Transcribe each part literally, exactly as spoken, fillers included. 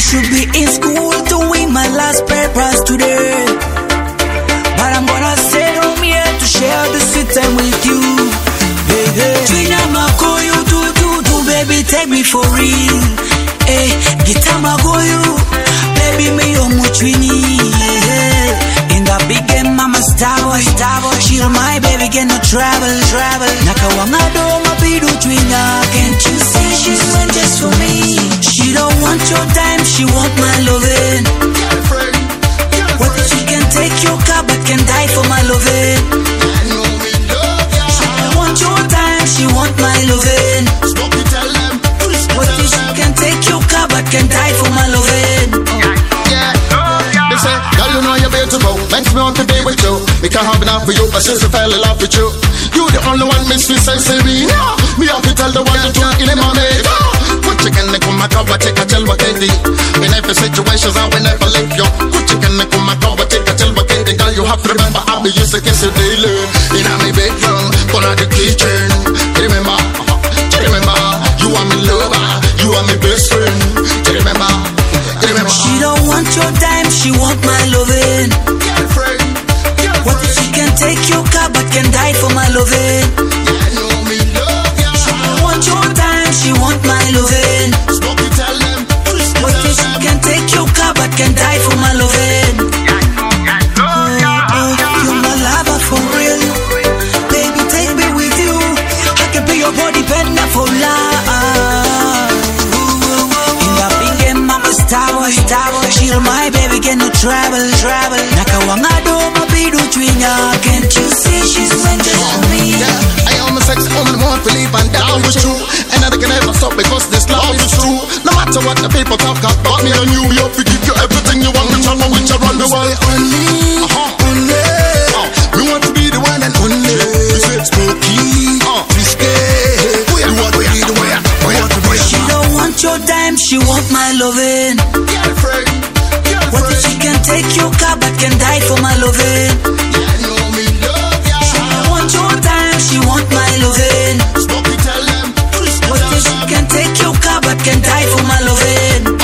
should be in school doing my last papers today, but I'm gonna stay home here to share the sweet time with you. Hey, hey. Twina makoyo do do do, baby, take me for real. Hey, gitama goyo, baby, me yo muchwini. Hey, in the big game, mama stavo, stavo. Chill my baby, get no travel, travel. Nakawangado mabidu twina, can't you see she's meant just for me? She don't want your time, she want my loving. What if she can take your car but can die for my loving? She don't want your time, she want my loving. What if she can take your car but can die for my loving? Yeah, they say, girl, you know you're beautiful, makes me want to be with you. We can't have enough for you, but since I fell in love with you, you the only one makes me say Serena. Me have to tell the world the truth in my mate. Put chicken in my cover, take a tell what they in every situation I will never leave you. Put chicken in my cover, take a tell what they girl, you have to remember how we used to kiss you daily. In my bedroom, gonna the kitchen. Remember, remember, you are my lover, you are my best friend. Remember, remember. She don't want your time, she want my loving. What if she can take your car but can die for my loving? She don't want your time, she want my loving. What if she can take your car but can die for my loving? Oh, oh, you're my lover for real. Baby, take me with you. I can be your body bender for life. In the big game, mama stavo, stavo. Chill my baby, get no travel, travel. Nakawangado mabidu twina, can't you see she's meant just for me? Yeah, I am a sexy woman, want to live and that is true. And I can never stop because this love is true. No matter what the people talk about me and you, we have to give you everything you want. We travel with you around the world. Only, uh-huh. only, uh, we want to be the one and only. We say Smokey, uh, Frisky. We want to be the one. We want to be. She don't want your time, she want my loving. What if she can take your car but can die for my loving? She don't want your time, she want my loving. What if she can take your car but can die for my loving?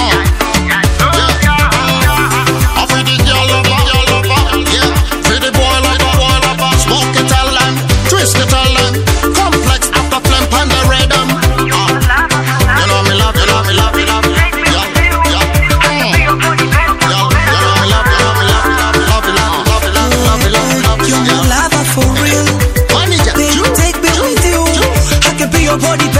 Body